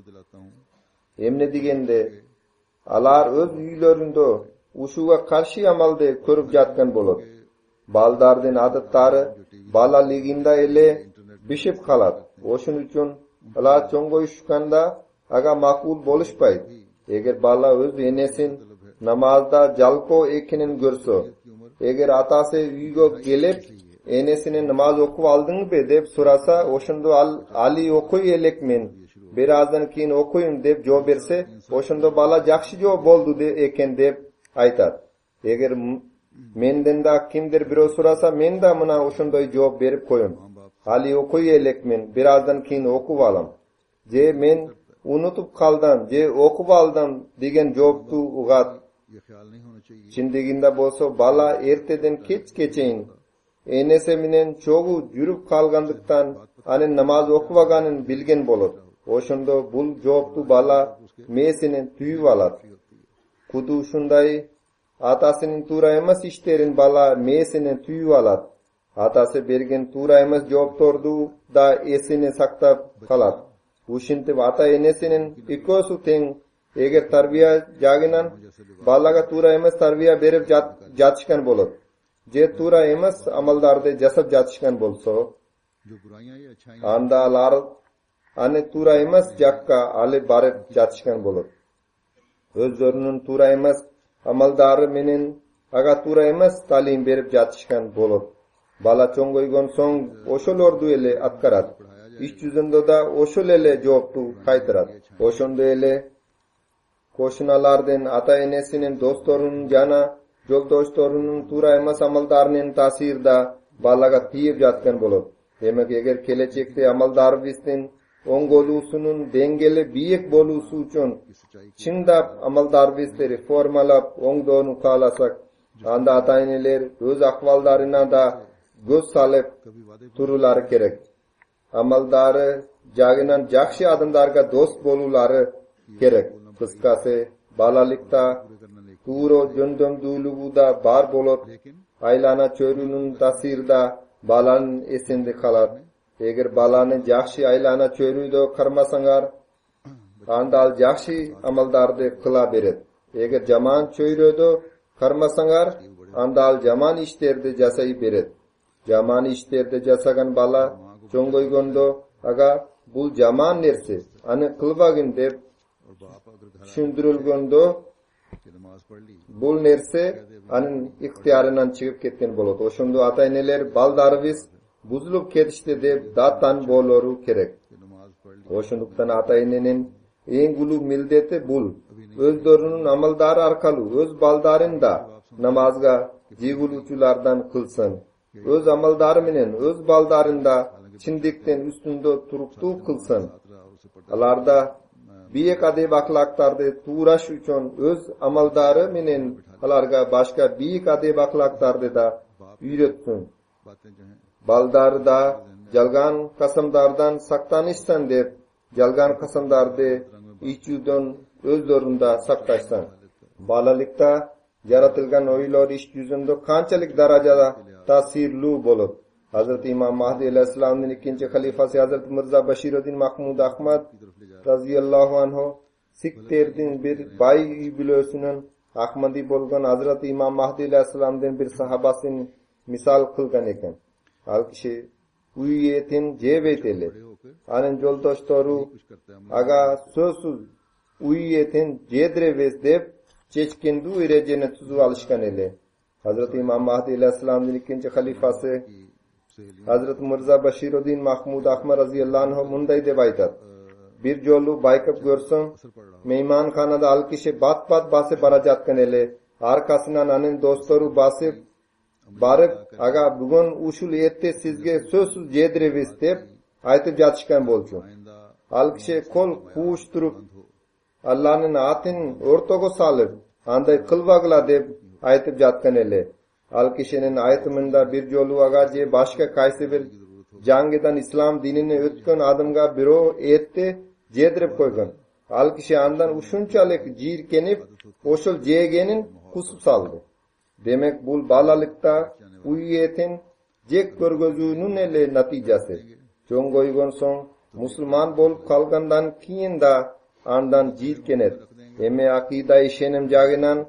Speaker 2: Эмне дегенде, алар өз үйлөрүндө ушуга каршы амалды көрүп жаткан болот. Балдардын адаттары балалыгында эле бишип калат. Ошон үчүн алар чоңгоюшканда ага макул болушпайт. Эгер бала өз энесин намазда жалкоо экенин көрсө, эгер атасы үйгө келип энесинин намаз окуп алдыңбы деп сураса, ошондо ал али окуй элекмин, бир аздан кийин окуйм деп жооп берсе, ошондо бала жакшы жооп болду экен деп айтат. Эгер менден да кимдир бирөө сураса, мен да мына ошондой жооп берип коем. hali okuy elekmen, birazdan keyin okup alam. Je men unutup kaldım, je okup aldım degen jobtu ugat. Çindiginde bolsa bala erteden keç keçeyin. Enese menen çoğu jürüp kalgandıktan anen namaz okuvaganın bilgen bolot. Oşondo bul jobtu bala mesinin tüyüp alat. Kudu uşunday atasının tuura emas işlerin bala mesinin tüyüp alat. Atası bergen tuura emas jobtordu da esini saktap kalat. Uşintip ata enesinin ikosu teң. Eger tarbiya jaginan balaga tuura emas tarbiya berip jatışkan bolot. Je tuura emas amaldardy jasap jatışkan bolso, anda alar ane tuura emas jakka alip barip jatışkan bolot. Özlörünün tuura emas amaldары menen aga tuura emas talim berip jatışkan bolot. Bala çoңgoygon soң oşolordu ele atkarat. İş yüzündə da oşol ele jobtu kaytırat. Oşondo ele koşunalardan ata enesinin dostorunun jana joldoştorunun tuura emas amaldarынын tasir da balaga tiyip jatkan bolot. Demek eger kelечекте amaldarыбыздын оң болуусунун деңгели бийик болуусу үчүн чындап amaldarыбызды реформалап оңдоону кааласак, анда ата энелер өз акыбалдарына да көз салып турулары керек. Amaldары жагынан жакшы адамдарга дос болуулары керек. Кыскасы балалыкта туuro жөндөмдүүлүгү бар болот. Айлана чөрүнүн тасирда баланын эсинде калат. Эгер баланы жакшы айлана чөрүдө кармасаңар, анда ал жакшы амалдарды кыла берет. Эгер жаман чөйрөдө кармасаңар, анда ал жаман иштерди жасай берет. Жаман иштерди жасаган бала чоңгойгондо ага бул жаман нерсе, аны кылбагын деп түшүндүрүлгөндө бул нерсе анын ыктыярынан чыгып кеткен болот. Ошондо ата энелер балдарыбыз бузулуп кетишти деп даттан болору керек. Ошондуктан ата эненин эң улуу милдети бул өздөрүнүн амалдары аркылуу өз балдарын да намазга жыгылуучулардан кылсын. Өз амалдары менен өз балдарын да чындыктын үстүндө туруктуу кылсын. Аларда бийик адеп аклактарды туураш үчүн өз амалдары менен аларга башка бийик адеп аклактарды да үйрөтсүн. Балдары да жалган касымдардан сактанышсын деп, жалган касымдарды ичүүдөн өздөрүндө сакташсын. Балалыкта жаратылган ойлор иш жүзүндө канчалык даражада таасирлүү болот. Hazrat İmam Mahdi aleyhisselam'ın ikinci halifası Hazrat Mirza Bashiruddin Mahmud Ahmad radıyallahu anhu Sikhterdin bir bay übülösünün Ahmadi bolgan Hazrat İmam Mahdi aleyhisselam'dan bir sahabasın misal kılgan eken. Al kişi uyyetin ceveyteli. Anın joldoştoru aga sözsüz uyyetin cedreves dep çeçkendu irecene tuzu alışkan ele. Hazrat İmam Mahdi aleyhisselam'ın ikinci halifası Hazrat Mirza Bashiruddin Mahmud Ahmad radıyallahu anh munday deb aytat. Bir jolu bayqab görsöň, mehmanxanada al kişi bat-bat basıp bara jatkan ele, arkasынан anın dostoru basıp barıp, aga bugun uşul ette sizge sözsüz jedirebis dep aytıp jatışkan bolçu. Al kişi kol kuuşturup Allah'nın atın ortogo salıp, anday kılbagla dep aytıp jatkan ele. Al kişinin aytımında bir jolu aga je başka kaysi bir jangıdan İslam dinini ötkön adımga biro etdi jedirip koygan. Al kişi andan uşunçalık jirkenip oşul jegenin kusup saldı. Demek bul balalıkta uyyetin jek körgözүүnүн ele natijası. Çoңgoygon soň musulman bolup kalgandan kiyin da andan jirkenet. Eme akida işenim jagынан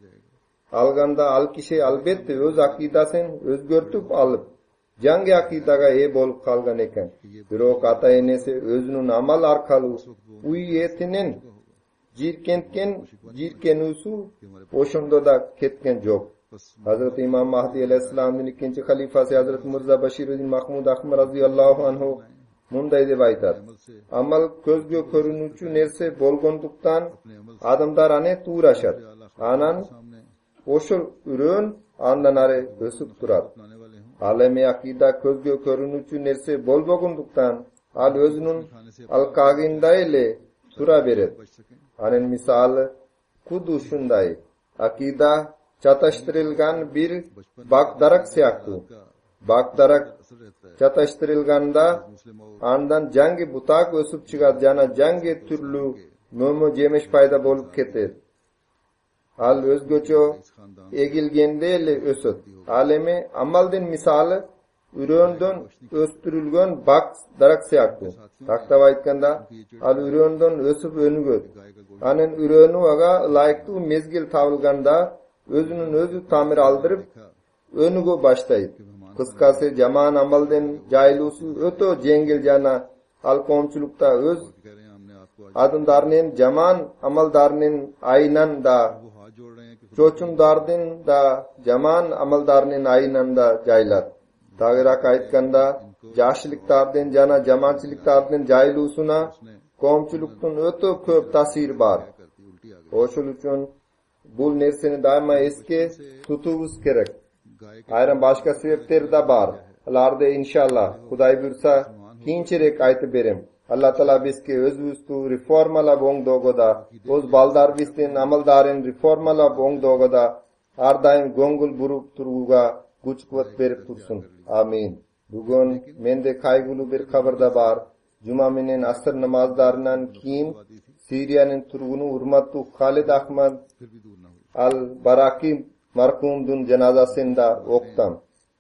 Speaker 2: alganda al kişi albatta öz akidaсын özgörtüp alıp jangi akidaga e bolup kalgan eken. Birok ata enesi özünün amal arkalı uyetinin jirkentken jirkenüsü oşondo da ketken jok. Hazrat İmam Mahdi aleyhisselam'ın ikinci halifası Hazrat Mirza Bashiruddin Mahmud Ahmad radıyallahu anhu munday deb aytat. Amal közgө körünүүчү nerse bolgonduktan adamlar ane tuğraşat. Anan oşul ürün andan are ösüp turat. Alemi akida közge görünücü nerse bolbogunduktan al özünün alkagında ile tura beret. Anen misal kudu şunday. Akida çataştırılgan bir bakdarak siyaktu. Bakdarak çataştırılganda andan jangi butak ösüp çıgar jana jangi türlü mömö jemeş payda bolup keter. Al özgöçö egilgende ele ösöt. Alemi amaldın misali üröndön östürülgön bak darak siyaktu. Taktaba aytkanda al üröndön ösüp önügöt. Anen ürönü aga layıktı mezgil tavılganda özünün özü tamir aldırıp önügö başlayıp. Kıskası jaman amaldın jaylusu ötö jengil jana al komçulukta öz adımdarının jaman amaldarının aynan da çoçundardın da jaman amaldarının aynan da jaylar. Tağırak aytkanda jaşılıktardın jana jamançılıktardın jaylusuna komçuluktun ötö köp tasir bar. Oşul üçün bul nerseni daima eski tutubuz gerek. Ayran başka sebepleri de var. Alarda inşallah Huday buyursa kinçerek aytı berim. Allah Taala bizke özüstü reformala bong dogoda, oz baldar bizden amaldarin reformala bong dogoda, har daim gongul burup turuga güç kuvvet berip tursun. Amin. Bugün mende kaygılı bir haberda var. Cuma menen asr namazlarından keyin Suriyanın turgunu hurmatlı Khalid Ahmad al-Baraki marhumdun cenazasında oktam.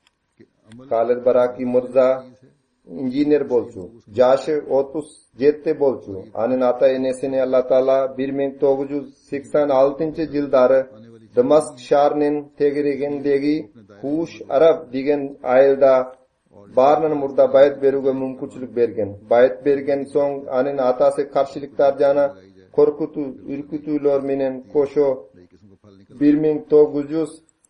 Speaker 2: Khalid Baraki Mirza injiner bolçu. Jaşı otuz yedi bolçu. Anın ata enesini Allah Taala bir ming to'qqiz yuz seksen altıncı yıldары Damask şahrının tegiregindegi Huş Arab degan ayılda barının murda bayat beruge mümkünçülük bergen. Bayat bergen soň anın atası karşılıklar jana korkutu, ürkütüler menen koşo bir ming to'qqiz yuz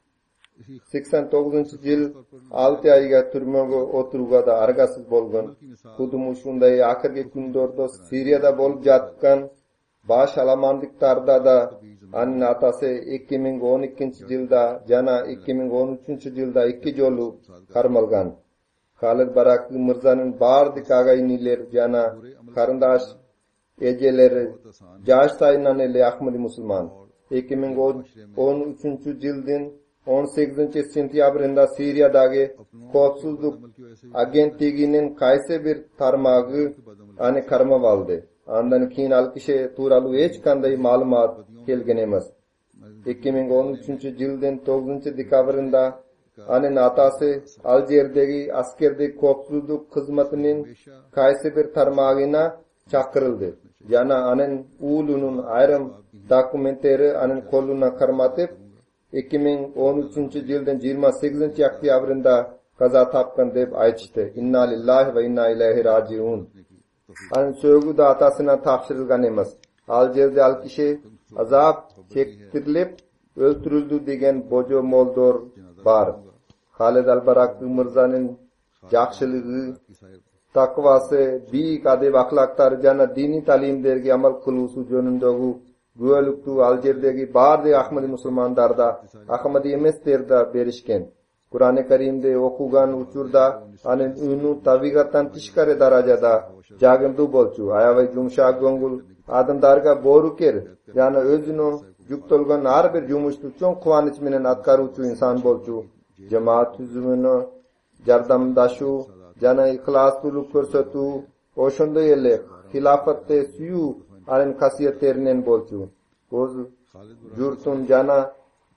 Speaker 2: seksen to'qqizinchi yıl altı ayga türmöge oturuga da argasız bolgan. Kudumu şunday akırgi kündörde Siriyada bolup jatkan baş alamandıklarda da anın atası iki ming on ikinci yılda jana iki ming on üçüncü yılda iki jolu karmalgan. Khalid Baraki Mirzanın bardık agayniler jana karindaş ejeleri jaş sayınan ele Ahmadi Musulman. iki ming on üçüncü yıldın on sekizinci sentyabrında Siriyadagi kopsuzluk agentliginin kayse bir tarmagı ani karma valdı. Andan keyin al kişi turalı hech qanday ma'lumot kelgan emas. iki ming on üçüncü yıldın to'qqizinchi dekabrında anın atası Aljerdagi askerdagi kopsuzluk xizmatining kayse bir tarmagına chaqirildi. Yana anın ulunun ayrim dokumentleri anın koluna karmatib iki ming on üçüncü yıldın yigirma sekizinchi oktyabrında kaza tapkan deb aytishdi. Inna lillahi ve inna ilayhi rajiun. Anın sögü da atasına topshirilgan emas. Aljerde al kishi azap chektirilib öldürüldü degan bojo moldor bar. Khalid al-Baraki Mirzanın yaxshiligi, takvası, biyik adab axloqlari jana diniy ta'limlarga amal qiluvchi jönündagi güölüktü Aljerdagi bardi Ahmadi musulmanlarda Ahmadi emeslerda berishken. Kur'an-ı Kerim'de okugan uçurda anın ünü tabigattan tishkari darajada jagimdu bolçu. Ayavay jumshak gongul adamdarga boru ker. Yani özünü juktolgan har bir jumuştu çoğun kuvaniç menen atkaruvchi insan bolçu. Cemaat tüzümünü jardamdashu jana ihlasçılık körsetu oşonday ele hilafatde suyu anın kasiyetlerinin bolçu. Oz jurtun jana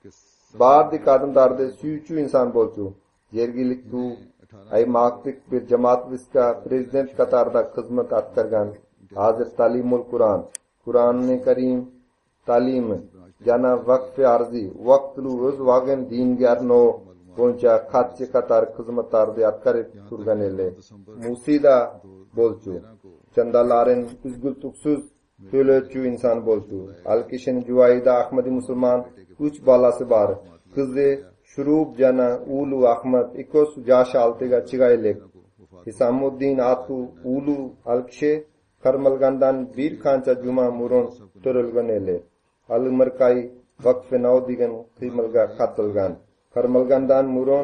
Speaker 2: bardik adamdarda suyucu insan bolçu. Yergilik tu ay maqtik bir cemaat viska prezident katarda hizmet atkargan. Hazır talimul Kur'an. Kur'an-ı Kerim talimi jana vakf-i arzi vaqtlu öz vagin dingarno boyunca katçı katar hizmetlarda atkarıp turgan ele. Musida bolçu. Çandaların üzgültüksüz söylöçü insan bolçu. Al kişinin Cuvayda Ahmadi Musulman üç balası var. Kızı Şurub jana Ulu Ahmad ikos jaş altıga çıgaylek. Hisamuddin atu Ulu al kişi karmalgandan bir kança cuma muron törülgen ele. Al mırkay vakf-ı nav digen kıymalga katılgan. Karmalgandan muron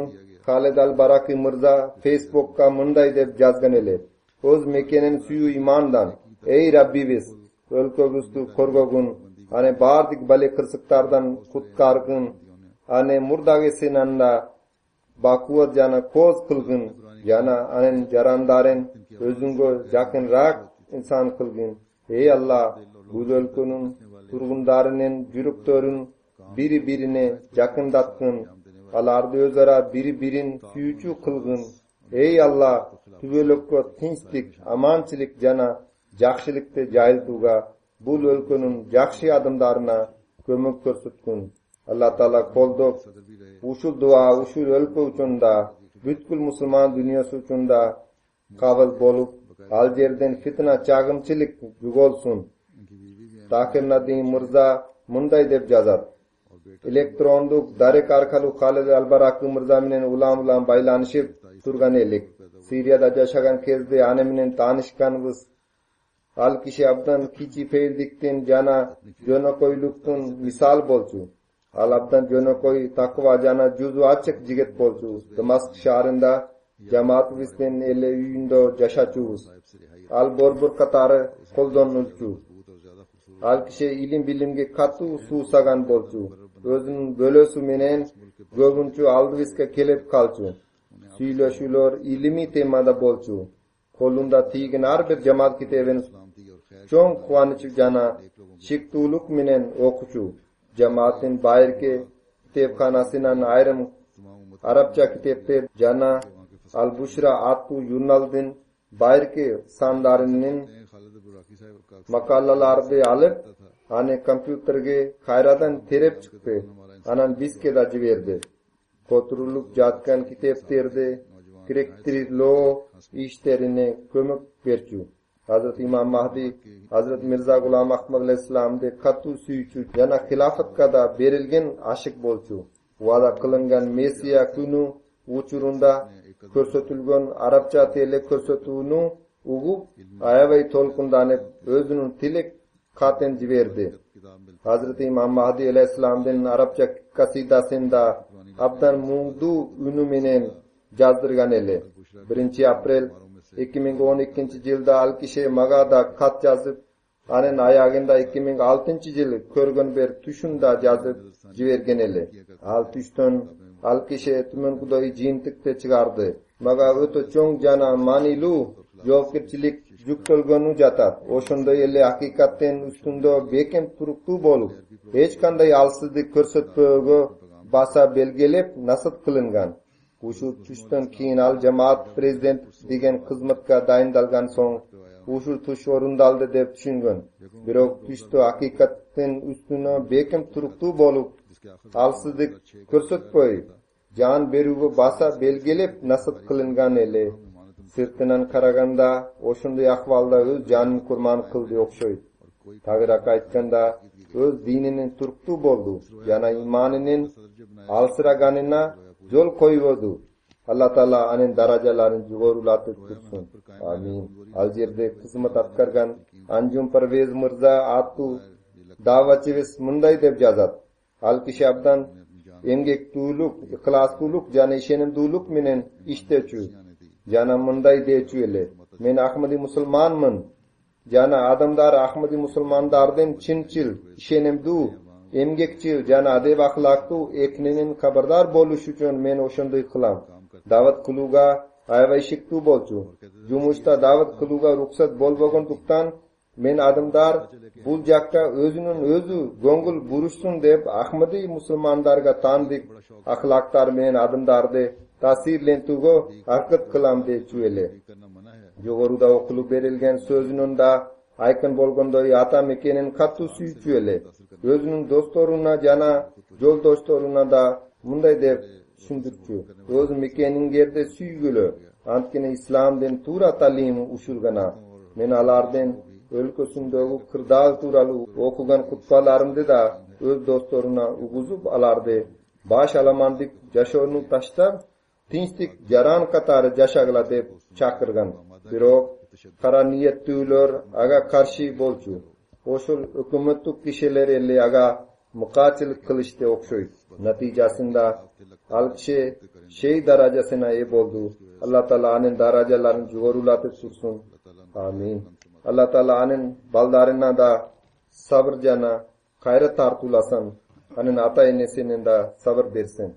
Speaker 2: Khalid al-Baraki Mirza Facebookka munday deb yozgan ele. O'z mekanin suyu imandan ey Rabbimiz o'lkobuzdu korgog'un ane bardik bale qirsiqlardan qutqarg'in ane murdagi senanda bakuvat jana ko'z qilgin yana anen jarandaren o'zingga yaqinroq inson qilgin. Ey Allah bu o'lkaning turg'unlarining yuruktorin biri-birini yaqindatgin. Alardı özara biri-birin suyucu kılgın. Ey Allah, tüvelökko tinçlik, amançilik jana jakşılıkты jayıltuga, bul өлkөнүн жакшы адымдарына көмөк көрсөткүн. Allah Taala koldoп, ушул дуа, ушул өлкө үчүн да, бүткүл мусулман дүйнөсү үчүн да кабыл болуп, ал жерден фитна чагымчылык жүгөлсүн. Такир Надим Мырза мындай деп жазат. Elektronduk darek arkalı Khalid al-Baraki Mirza menen ulam-ulam baylanışıp turgan elik. Siriyada jaşagan kezde ane menen tanışkanыбыз. Al kişi abdan kiçi feildikten jana jonokoyluktun misal bolçu. Al abdan jonokoy takva jana juzu açık jiget bolçu. Damask şahrında jamaatыбыздын ele үйүндө жашачубуз. Al borbur katarı kolдонулчу. Al kişi ilim bilimge katu suusagan bolçu. Özünün bölösü menen göbünçü aldыбызга kelip kalçu. Süйлөшүүлөр ilimi temada bolçu. Kolunda тийген ар бир жамаат китебин чоң кубаныч жана шиктүүлүк менен окучу. Жамааттын байыркы китепканасынан айрым арабча китептер жана Al-Bushra аттуу журналдын байыркы сандарынын макалаларды алып аны компьютерге кайрадан тереп чыкты. Анан бизге да жиберди. Которулуп жаткан китептерди киректирлөө иштерине көмөк берчү. Hazrat İmam Mahdi, Hazrat Mirza Gulam Ahmad aleyhisselam'de katı suyucu yana hilafetka da berilgen aşık bolçu. Vada kılıngan Mesiya günü uçurunda körsötülgön Arapça tele körsötüğünü ugup ayavay tolkundanıp özünün tilek katen jiberdi. Hazrat İmam Mahdi aleyhisselam'den Arapça kasidasında abdan mungdu ünü menen jazdırgan ele. birinchi aprel ikki ming o'n ikkinchi yilda al kishi magada xat жазып, анын аягында ikki ming oltinchi yil көргөн бер түшүндө жазып жиберген эле. Ал түштөн ал киши түмөн кудой жыйынтыкты чыгарды. Мага өтө чоң жана маанилүү жоопкерчилик жүктөлгөнү жатат. Ошондой эле акыйкаттын үстүндө бекем туруктуу болуп, эч кандай алсыздык көрсөтпөөгө баса белгилеп насыт кылынган. Ушул түштөн кийин ал жамаат президент деген кызматка дайындалган соң ушул туш орундалды деп түшүнгөн. Бирок түштө акыйкаттын үстүнө бекем туруктуу болуп, алсыздык көрсөтпөй, жан берүүгө баса белгилеп насыт кылынган эле. Сыртынан караганда ошондой акыбалда өз жанын курман кылды окшойт. Тагыраак айтканда, өз дининин туруктуу болду жана иманынын алсыраганына жол койбоду. Allah Taala анын даражаларын жогорулатып турсун. Амин. Ал жерде кызмат аткарган Анжум Парвез Мырза аттуу давачыбыз мындай деп жазат. Ал киши абдан эмгектүүлүк, ыкластуулук жана ишенимдүүлүк менен иштечү. Жана мындай дечү эле. Мен Ахмади мусулманмын. Жана адамдар Ахмади мусулмандардын чынчыл, ишенимдүү, эмгекчил жана адеп ахлактуу экенинин кабардар болуш үчүн мен ошондой кылам. Дават кылууга аябай шиктүү болчу. Жумушта дават кылууга уруксат болбогондуктан мен адамдар бул жакка өзүнүн өзү көңүл бурушсун деп Ахмади мусулмандарга тандык ахлактар менен адамдарды таасирлентүүгө аракет кылам дечү эле. Жогоруда окулуп берилген сөзүнүн да айкын болгондой ата мекенин катуу сүйчү эле. Өзүнүн досторуна жана жолдошторуна да мындай деп түшүндүрчү. Өз мекениңерди сүйгүлө. Анткени исламдын туура талими ушул гана. Мен алардын өлкөсүндөгү кырдаал тууралуу окуган кутбаларымды да өз досторуна угузуп аларды баш аламандык жашоону таштап, тинчтик жаран катары жашагыла деп чакырган. Бирок кара ниеттүүлөр ага каршы болчу. Ошол өкмөттүк кишилер эле ага мукачылык кылышты окшойт. Натыйжасында ал киши şey darajasına iyi oldu. Allah Teala anin darajalarını jugorulatip tursun. Amin. Allah Teala anin baldarına da sabır jana gayret tartulasan. Anin ata enesinin de sabır versin.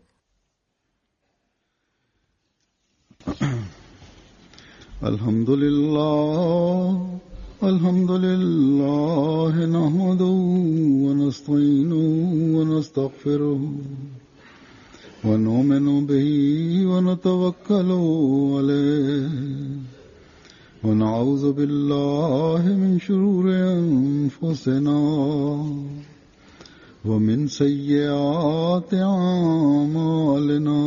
Speaker 1: Elhamdülillah, elhamdülillah, nahmaduhu ve nesta'inuhu ve nestağfiruhu ve nu'minu bihi ve netevekkalu aleyh ve na'udzu billahi min şururi enfusina ve min seyyiati a'malina.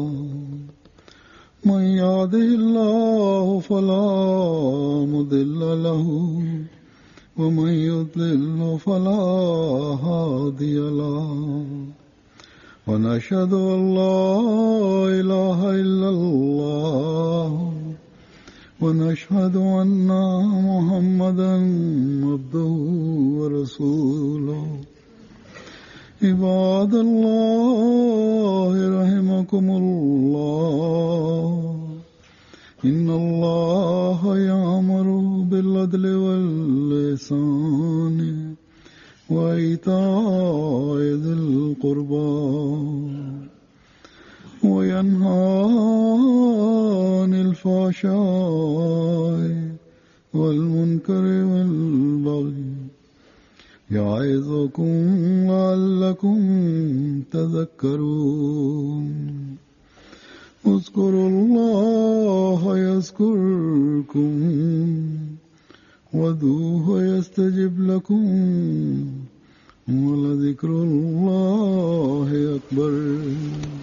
Speaker 1: من يهده الله فلا مضل له ومن يضلل فلا هادي له ونشهد أن لا إله إلا الله ونشهد أن محمدا عبده ورسوله عباد الله رحمكم الله إن الله يأمر بالعدل والإحسان وإيتاء ذي القربى وينهى عن الفحشاء والمنكر والبغي يعظكم لعلكم تذكرون اذكروا الله يذكركم وادعوه يستجب لكم ولذكر الله أكبر.